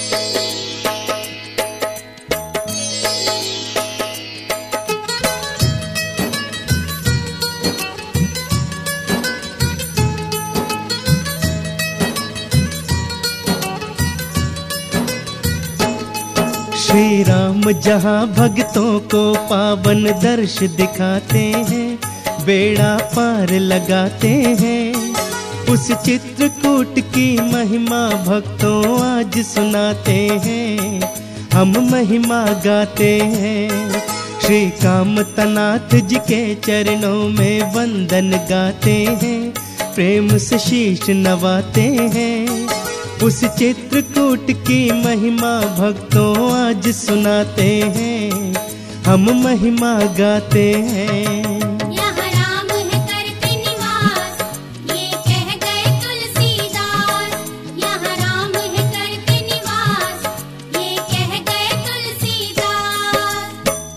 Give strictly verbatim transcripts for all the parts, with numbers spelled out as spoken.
श्री राम जहाँ भक्तों को पावन दर्श दिखाते हैं, बेड़ा पार लगाते हैं। उस चित्रकूट की महिमा भक्तों आज सुनाते हैं, हम महिमा गाते हैं। श्री कामतनाथ जी के चरणों में वंदन गाते हैं, प्रेम से शीश नवाते हैं। उस चित्रकूट की महिमा भक्तों आज सुनाते हैं, हम महिमा गाते हैं। यहाँ राम है करते निवास, ये कह गए तुलसीदास। यहाँ राम है करते निवास, ये कह गए तुलसीदास।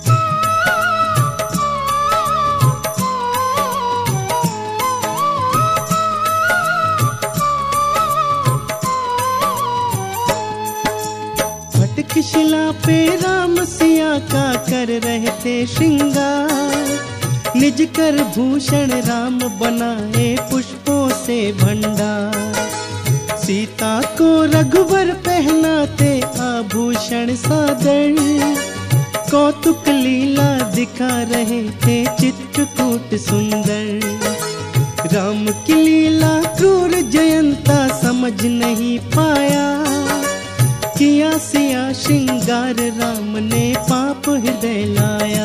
फटक शिला पे राम सिया का कर रहे थे श्रृंगार, निज कर भूषण राम बनाए पुष्पों से भंडार। सीता को रघुवर पहनाते आभूषण सादर, कौतुक लीला दिखा रहे थे चित्रकूट सुंदर। राम की लीला क्रूर जयंता समझ नहीं पाया, किया सिया श्रृंगार राम ने पाप हृदय लाया।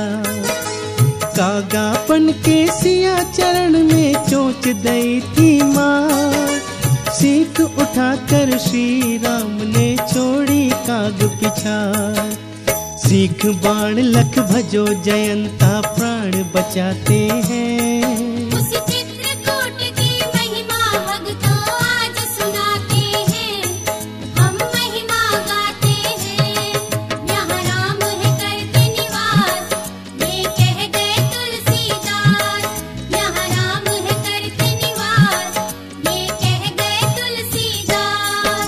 कागापन के सिया चरण में चोंच दई थी माँ, सीख उठाकर श्री राम ने छोड़ी काग पिछाड़। सीख बाण लख भजो जयंता प्राण बचाते हैं। उस चित्रकूट की महिमा भक्तों आज सुनाते हैं, हम महिमा गाते हैं। यहाँ राम है करते निवास, ये कह गए तुलसीदास। यहाँ राम है करते निवास, ये कह गए तुलसीदास।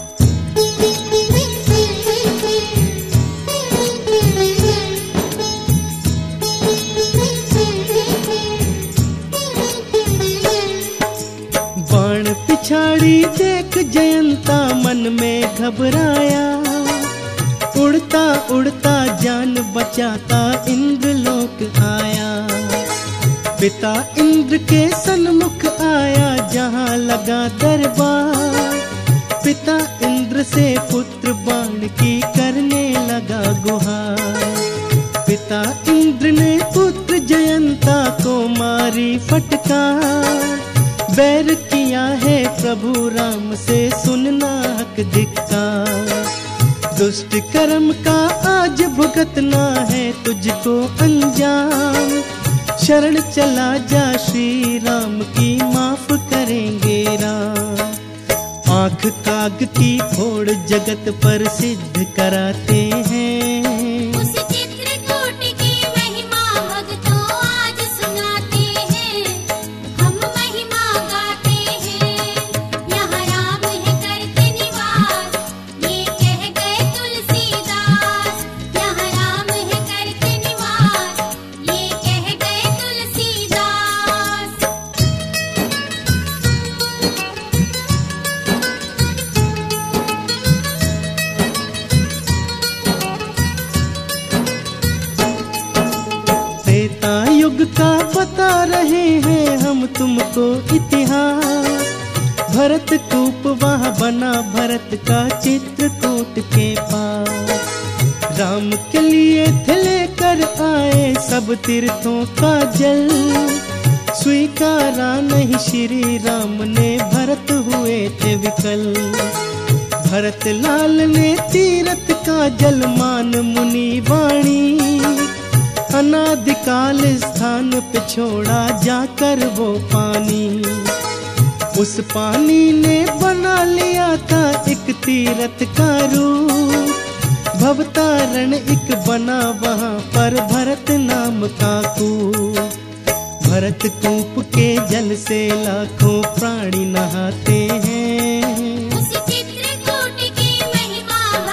बाण पिछाड़ी देख जयंता मन में घबराया, उड़ता उड़ता जान बचाता इंद्रलोक आया। पिता इंद्र के सन्मुख आया जहाँ लगा दरबार, पिता इंद्र से पुत्र बाण की करने लगा गुहार। पिता इंद्र ने पुत्र जयंता को मारी फटकार, बैर किया है प्रभु राम से सुनना हक धिक्कार। दुष्ट कर्म का आज भुगतना है तुझको अंजाम, शरण चला जा श्री राम की माफ करेंगे राम। आँख काग की फोड़ जगत पर सिद्ध कराते हैं। उस चित्रकूट की महिमा भक्तों आज सुनाते हैं, हम महिमा गाते हैं। यहाँ राम है करते निवास, ये कह गए तुलसीदास। यहाँ राम है करते निवास, ये कह गए तुलसीदास। त्रेता युग का बता रहे हैं हम तुमको इतिहास, भरत कूप वहाँ बना भरत का चित्रकूट के पास। राम के लिए थे लेकर आए सब तीर्थों का जल, स्वीकारा नहीं श्री राम ने भरत हुए थे विकल। भरत लाल ने तीरथ का जल मान मुनि वाणी, अनादिकाल स्थान पे छोड़ा जाकर वो पानी। उस पानी ने बना लिया था एक तीरथ का रूप, भवतारण एक बना वहाँ पर भरत नाम का कूप। भरत कूप के जल से लाखों प्राणी नहाते हैं। उस चित्रकूट की महिमा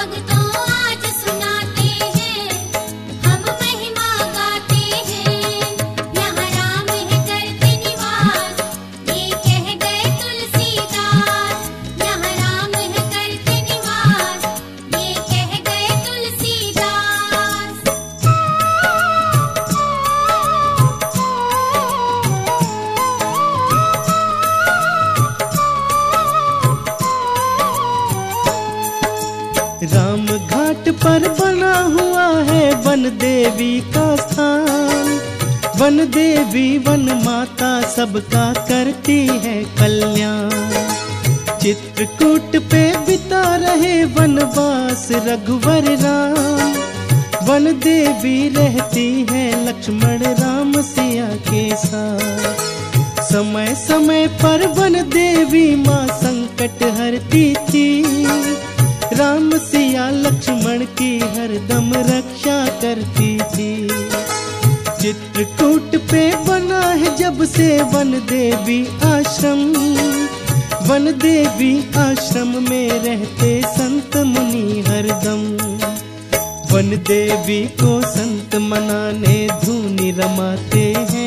राम घाट पर बना हुआ है वन देवी का स्थान। वन देवी वन माता सबका करती है कल्याण। चित्रकूट पे बिता रहे वनवास रघुवर राम। वन देवी रहती है लक्ष्मण राम सिया के साथ। समय समय पर वन देवी माँ संकट हरती थी। राम सिया लक्ष्मण की हरदम रक्षा करती थी। चित्रकूट पे बना है जब से वन देवी आश्रम। वन देवी आश्रम में रहते संत मुनि हरदम। वन देवी को संत मनाने धूनी रमाते हैं।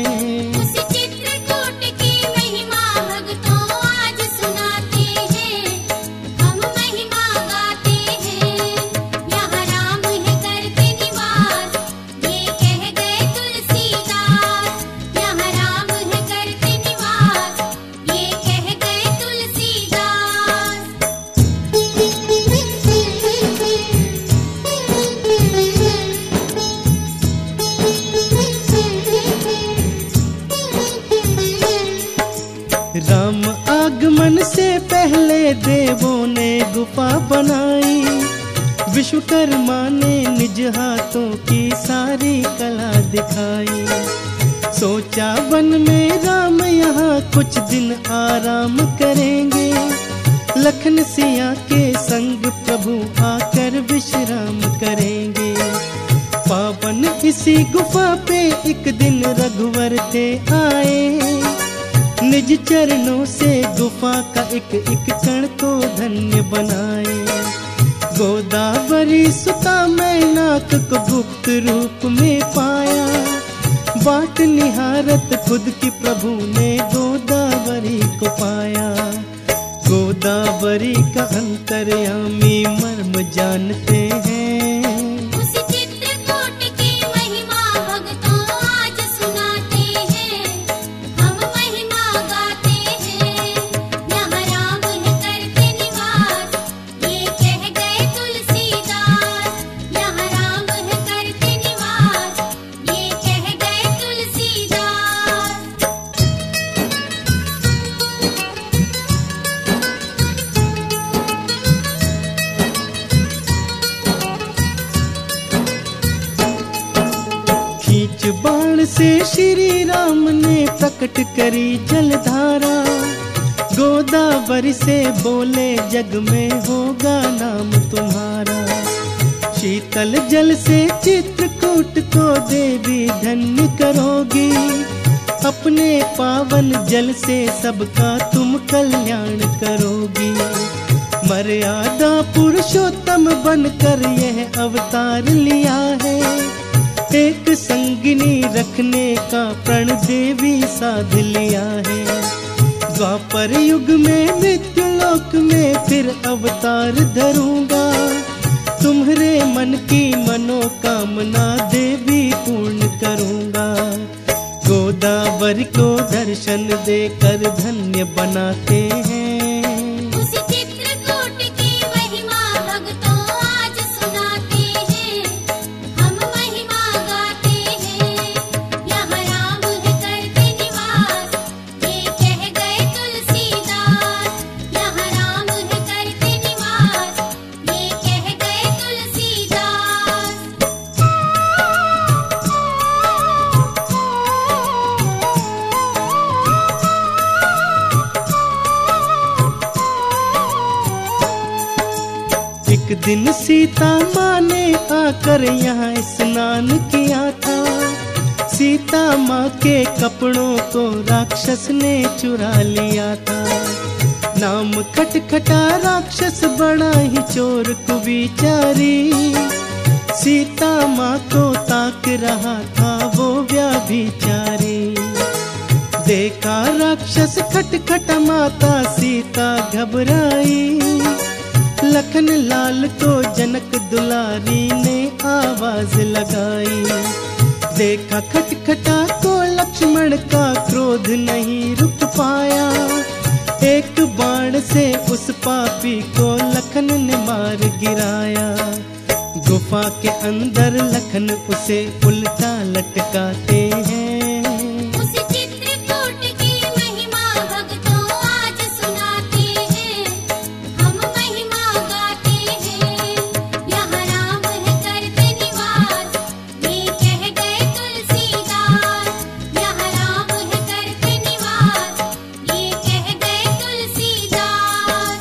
राम आगमन से पहले देवों ने गुफा बनाई। विश्वकर्मा ने निज हाथों की सारी कला दिखाई। सोचा वन में राम यहाँ कुछ दिन आराम करेंगे। लखन सिया के संग प्रभु आकर विश्राम करेंगे। पावन इसी गुफा पे एक दिन रघुवर थे आए। निज चरणों से गुफा का एक एक कण को धन्य बनाए। गोदावरी सुता मैनाक को गुप्त रूप में पाया। बाट निहारत खुद की प्रभु ने गोदावरी को पाया। गोदावरी का अंतर्यामी मर्म जानते हैं। बाण से श्री राम ने प्रकट करी जलधारा। गोदावरी से बोले जग में होगा नाम तुम्हारा। शीतल जल से चित्रकूट को देवी धन्य करोगी। अपने पावन जल से सबका तुम कल्याण करोगी। मर्यादा पुरुषोत्तम बनकर यह अवतार लिया है। एक संगिनी रखने का प्रण देवी साध लिया है। द्वापर युग में मृत्यु लोक में फिर अवतार धरूंगा। तुम्हारे मन की मनोकामना देवी पूर्ण करूंगा। गोदावरी को दर्शन देकर धन्य बनाते हैं। एक दिन सीता माँ ने आकर यहाँ स्नान किया था। सीता माँ के कपड़ों को राक्षस ने चुरा लिया था। नाम खटखटा राक्षस बड़ा ही चोर कुविचारी। सीता माँ को ताक रहा था वो व्यभिचारी। देखा राक्षस खटखटा माता सीता घबराई। लखन लाल को जनक दुलारी ने आवाज लगाई। देखा खटखटा को लक्ष्मण का क्रोध नहीं रुक पाया। एक बाण से उस पापी को लखन ने मार पार गिराया। गुफा के अंदर लखन उसे उल्टा लटकाते हैं। उस चित्रकूट की महिमा भक्तों आज सुनाते हैं, हम महिमा गाते हैं। यहाँ राम है करते निवास, ये कह गए तुलसीदास। यहाँ राम है करते निवास, ये कह गए तुलसीदास।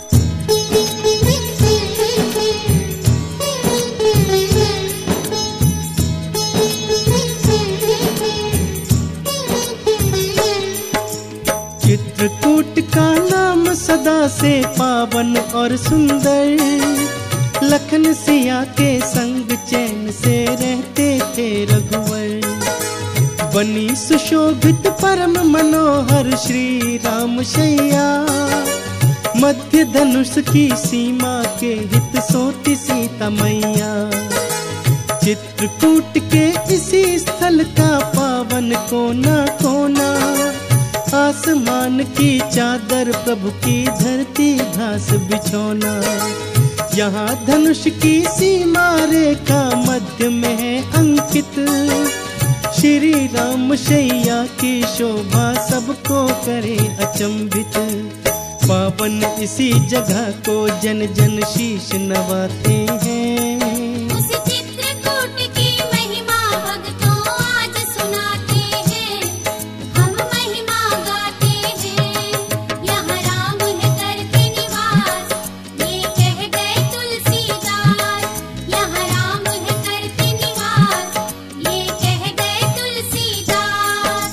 चित्रकूट का नाम सदा से पावन और सुंदर। लखन सिया के संग चैन से रहते थे रघुवर। बनी सुशोभित परम मनोहर श्री राम शैया। मध्य धनुष की सीमा के हित सोती सीता मैया। चित्रकूट के इसी स्थल का पावन कोना कोना। आसमान की चादर प्रभु की धरती घास बिछौना। यहाँ धनुष की सीमा रेखा मध्य में है अंकित। श्री राम शैया की शोभा सबको करे अचंभित। पावन इसी जगह को जन जन शीश नवाते हैं। उस चित्रकूट की महिमा भक्तों आज सुनाते हैं, हम महिमा गाते हैं। यहाँ राम है करते निवास, ये कह गए तुलसीदास। यहाँ राम है करते निवास, ये कह गए तुलसीदास।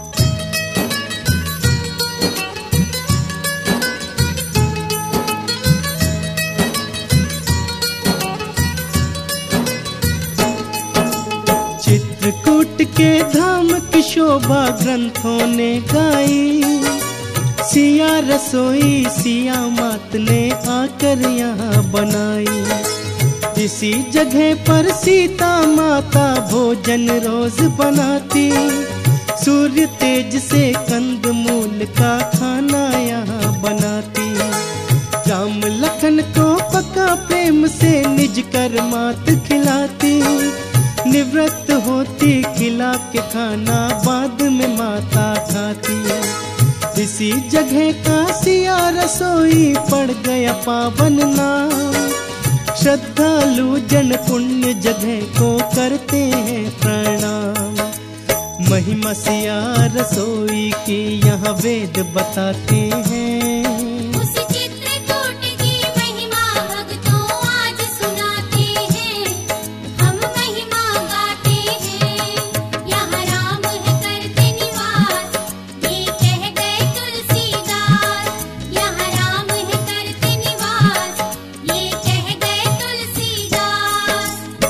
चित्रकूट के धाम की शोभा ग्रंथों ने गाई। सिया रसोई सिया मात ने आकर यहाँ बनाई। इसी जगह पर सीता माता भोजन रोज बनाती। सूर्य तेज से कंद मूल का खाना यहाँ बनाती। राम लखन को पका प्रेम से निज कर मात खिलाती। निवृत्त होती खिला के खाना बाद में माता खाती। इसी जगह का सिया रसोई पड़ गया पावन नाम। श्रद्धालु जन पुण्य जगह को करते हैं प्रणाम। महिमा सिया रसोई की यहाँ वेद बताते हैं। उस चित्रकूट की महिमा भक्तों आज सुनाते हैं, हम महिमा गाते हैं। यहाँ राम है करते निवास, ये कह गए तुलसीदास। यहाँ राम है करते निवास, ये कह गए तुलसीदास।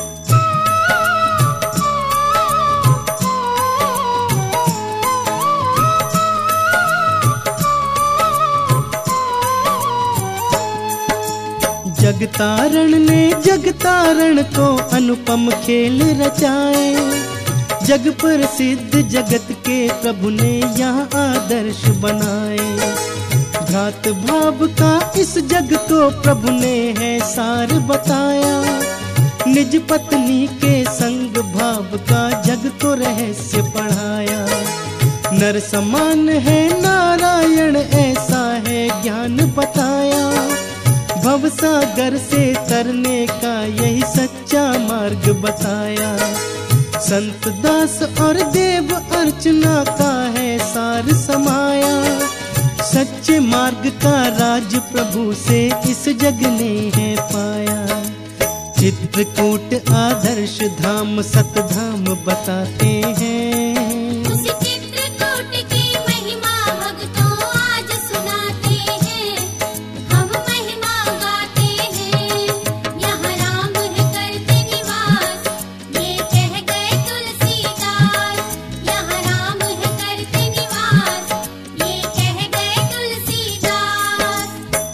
जगतारण ने जगतारण को अनुपम खेल रचाए। जग प्रसिद्ध जगत के प्रभु ने यहाँ आदर्श बनाए। भ्रात भाव का इस जग को प्रभु ने है सार बताया। निज पत्नी के संग भाव का जग को रहस्य पढ़ाया। नर समान है नारायण ऐसा है ज्ञान बताया। भव सागर से तरने का यही सच्चा मार्ग बताया। संत दास और देव अर्चना का है सार समाया। सच्चे मार्ग का राज प्रभु से इस जग ने है पाया। चित्रकूट आदर्श धाम सतधाम बताते हैं। उस चित्रकूट की महिमा भक्तों आज सुनाते हैं, हम महिमा गाते हैं। यहाँ राम है करते निवास, ये कह गए तुलसीदास। यहाँ राम है करते निवास, ये कह गए तुलसीदास।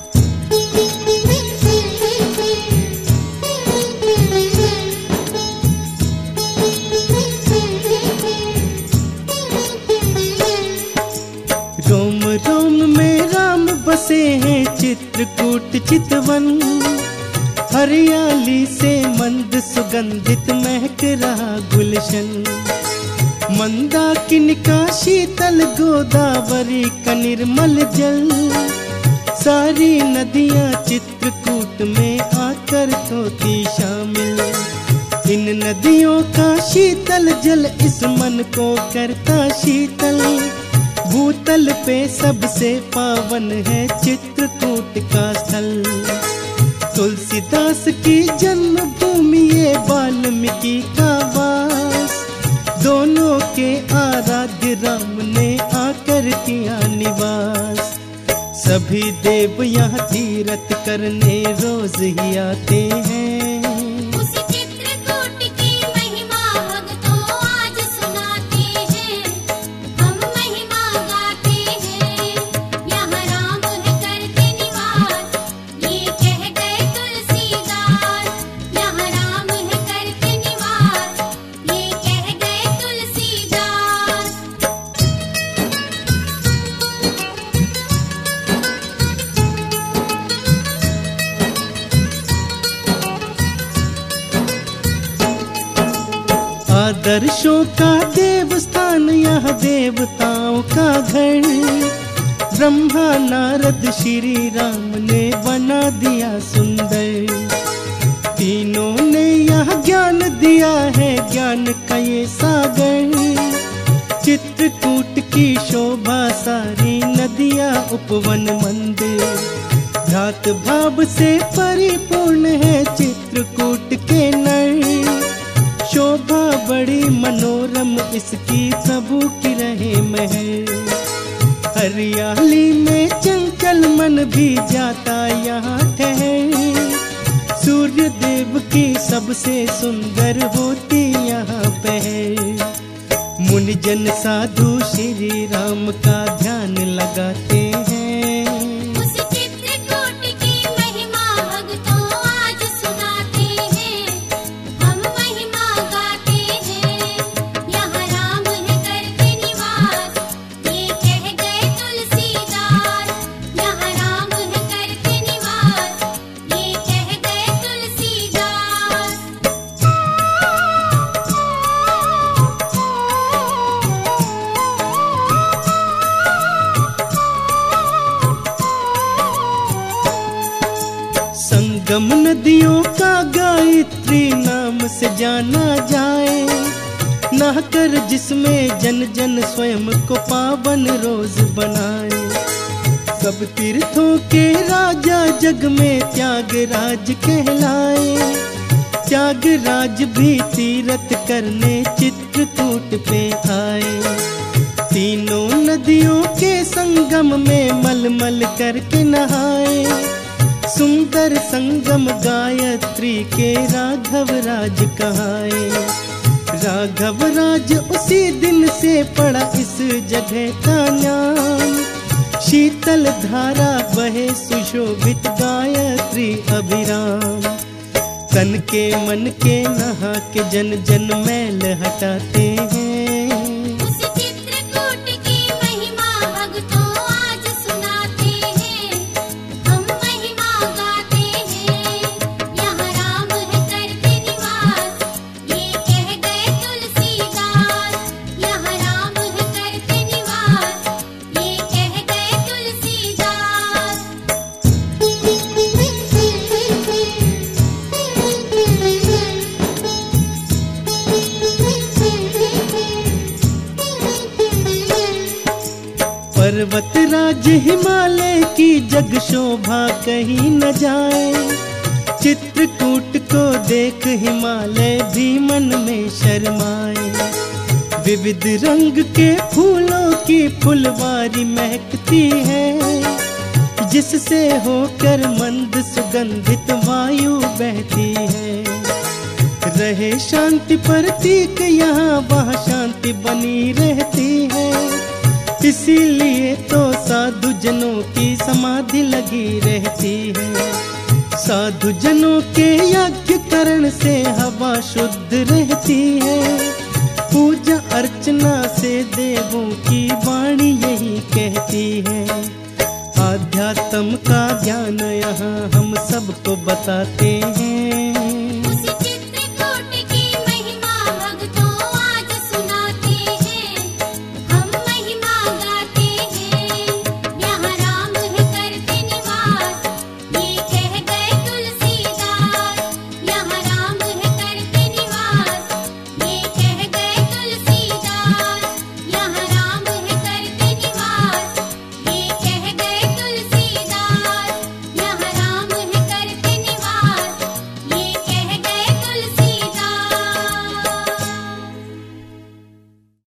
रोम रोम में राम बसे हैं चित्रकूट चितवन। हरियाली से मंद सुगंधित महक रहा गुलशन। मंदाकिनी का शीतल गोदावरी का निर्मल जल, सारी नदियां चित्रकूट में आकर होती शामिल। इन नदियों का शीतल जल इस मन को करता शीतल। भूतल पे सबसे पावन है चित्रकूट का स्थल। तुलसीदास की जन्मभूमि ये वाल्मीकि का वास, दोनों के आराध्य राम ने आकर किया निवास। सभी देव यहाँ तीर्थ करने रोज ही आते हैं। उस चित्रकूट की महिमा भक्तों आज सुनाते हैं, हम महिमा गाते हैं। यहाँ राम है करते निवास, ये कह गए तुलसीदास। यहाँ राम है करते निवास, ये कह गए तुलसीदास। आदर्शों का देव स्थान यह देवताओं का घर। ब्रह्मा नारद श्री राम ने बना दिया सुंदर। तीनों ने यह ज्ञान दिया है, ज्ञान का ये सागर। चित्रकूट की शोभा सारी नदियाँ उपवन मंदिर। भ्रात भाव से परिपूर्ण है चित्रकूट के नर। शोभा बड़ी मनोरम इसकी प्रभु की रहे महल। हरियाली में चंचल मन भी जाता यहाँ ठहर। सूर्य देव की सबसे सुंदर होती यहाँ पहल। मुनि जन साधु श्री राम का ध्यान लगाते हैं। उस चित्रकूट की महिमा भक्तों आज सुनाते हैं, हम महिमा गाते हैं। यहाँ राम है करते निवास, ये कह गए तुलसीदास। यहाँ राम है करते निवास, ये कह गए तुलसीदास। संगम नदियों का गायत्री नाम से जाना जाए। नहाकर जिसमें जन जन स्वयं को पावन रोज बनाए। सब तीर्थों के राजा जग में त्यागराज कहलाए। त्यागराज भी तीर्थ करने चित्रकूट पे आए। तीनों नदियों के संगम में मलमल करके नहाए। सुंदर संगम गायत्री के राघव राज कहाए। राघव राज उसी दिन से पड़ा इस जगह का नाम। शीतल धारा बहे सुशोभित गायत्री अभिराम। तन के मन के नहा के जन जन मैल हटाते हैं। उस चित्रकूट की महिमा भक्तों आज सुनाते हैं, हम महिमा गाते हैं। यहाँ राम है करते निवास, ये कह गए तुलसीदास। यहाँ राम है करते निवास, ये कह गए तुलसीदास। पर्वत राज हिमालय की जग शोभा कहीं न जाए। चित्रकूट को देख हिमालय भी मन में शर्माए। विविध रंग के फूलों की फुलवारी महकती है। जिससे होकर मंद सुगंधित वायु बहती है। रहे शांति प्रतीक यहाँ वहाँ शांति बनी रहती है। इसीलिए तो साधु जनों की समाधि लगी रहती है। साधु जनों के यज्ञ करण से हवा शुद्ध रहती है। पूजा अर्चना से देवों की वाणी यही कहती है। आध्यात्म का ज्ञान यहाँ हम सबको बताते हैं।